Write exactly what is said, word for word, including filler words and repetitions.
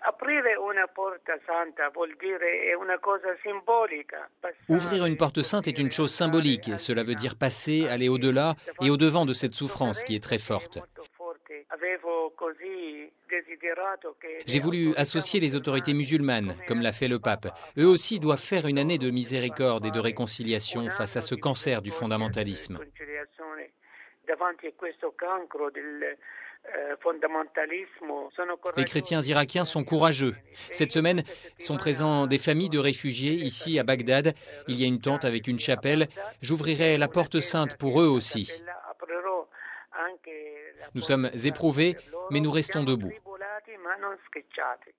Ouvrir une porte sainte est une chose symbolique. Cela veut dire passer, aller au-delà et au-devant de cette souffrance qui est très forte. J'ai voulu associer les autorités musulmanes, comme l'a fait le pape. Eux aussi doivent faire une année de miséricorde et de réconciliation face à ce cancer du fondamentalisme. Les chrétiens irakiens sont courageux. Cette semaine sont présents des familles de réfugiés ici à Bagdad. Il y a une tente avec une chapelle. J'ouvrirai la porte sainte pour eux aussi. Nous sommes éprouvés, mais nous restons debout.